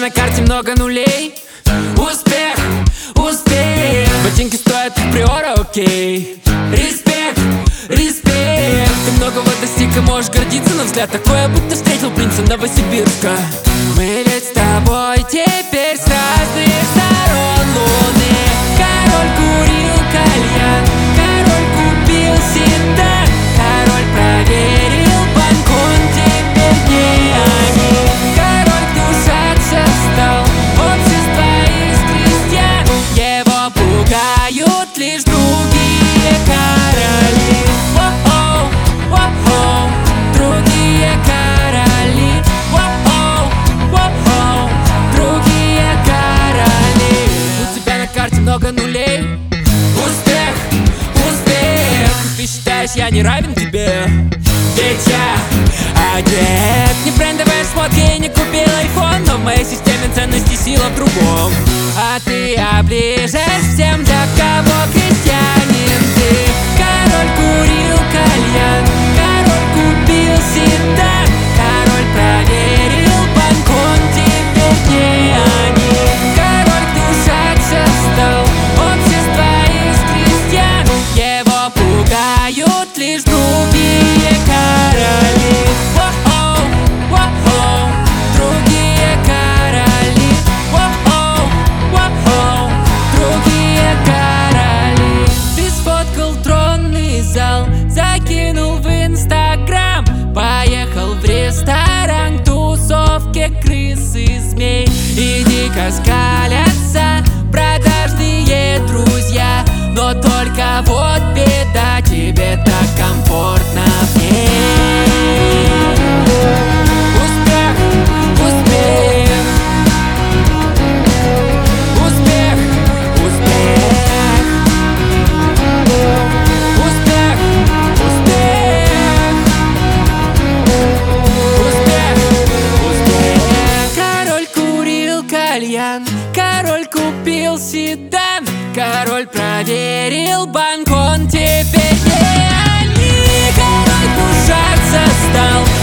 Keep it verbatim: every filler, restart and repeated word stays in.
на карте много нулей. Успех, успех. Ботинки стоят как приора, окей. Респект, респект. Ты многого достиг и можешь гордиться, но взгляд такое, будто встретил принца Новосибирска. Мы ведь с тобой теперь с разных сторон луны. Король курил кальян, король купил седан, король проверил банк, он теперь не они. Король гнушаться стал общества из крестьян, его пугают лишь другие короли. Воу-оу, воу-оу, другие короли. Воу-оу, воу-оу, другие короли. У тебя на карте много нулей. Успех, успех. Ты считаешь, я не равен тебе? Ведь я одет не брендовые шмотки, не купил айфон, но в моей системе ценностей сила в другом. А ты оближешь всем, для кого крестьянин ты. Король курил кальян, король купил седан, король проверил банк, он теперь не они. Король гнушаться стал общества из крестьян, его пугают лишь другие короли. Воу-оу, воу-оу, другие короли. Воу-оу, воу-оу, другие короли. Ты сфоткал тронный зал, закинул в инстаграм, поехал в ресторан к тусовке крыс и змей. И дико скалятся продажные друзья, но только вот беда, тебе так комфортно в ней. Успех, успех, успех, успех, успех, успех, успех, успех. Король курил кальян, король купил седан, король проверил банк, он теперь не они. Король гнушаться стал